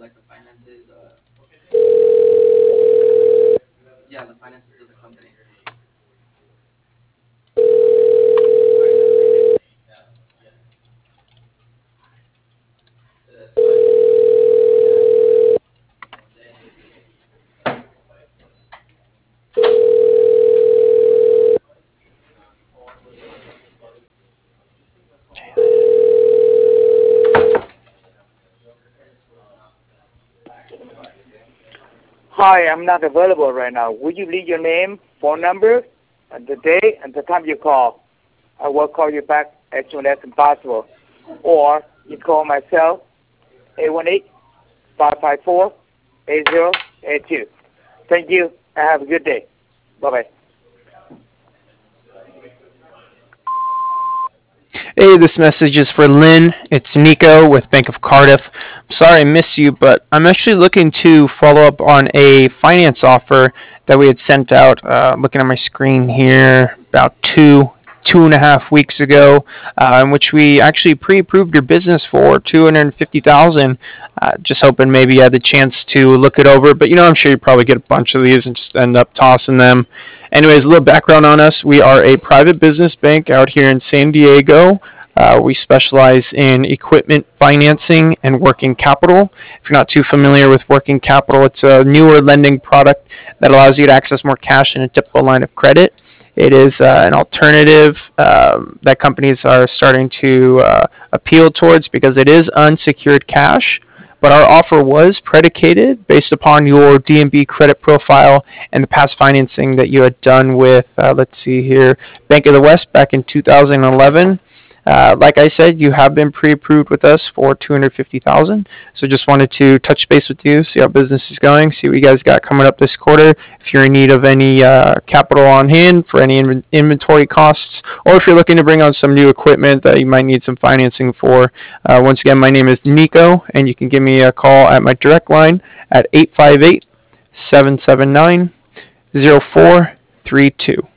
Hi, I'm not available right now. Would you leave your name, phone number, and the day and the time you call? I will call you back as soon as possible. Or you call myself, 818-554-8082. Thank you, and have a good day. Bye-bye. Hey, this message is for Lynn. It's Nico with Bank of Cardiff. I'm sorry I missed you, but I'm actually looking to follow up on a finance offer that we had sent out. Looking at my screen here, about two and a half weeks ago, in which we actually pre-approved your business for $250,000. Just hoping maybe you had the chance to look it over, but I'm sure you probably get a bunch of these and just end up tossing them. Anyways, a little background on us. We are a private business bank out here in San Diego. We specialize in equipment financing and working capital. If you're not too familiar with working capital, it's a newer lending product that allows you to access more cash than a typical line of credit. It is an alternative that companies are starting to appeal towards because it is unsecured cash. But our offer was predicated based upon your DNB credit profile and the past financing that you had done with, let's see here, Bank of the West back in 2011. Like I said, you have been pre-approved with us for $250,000. So just wanted to touch base with you, see how business is going, see what you guys got coming up this quarter. If you're in need of any capital on hand for any inventory costs, or if you're looking to bring on some new equipment that you might need some financing for. Once again, my name is Nico, and you can give me a call at my direct line at 858-779-0432.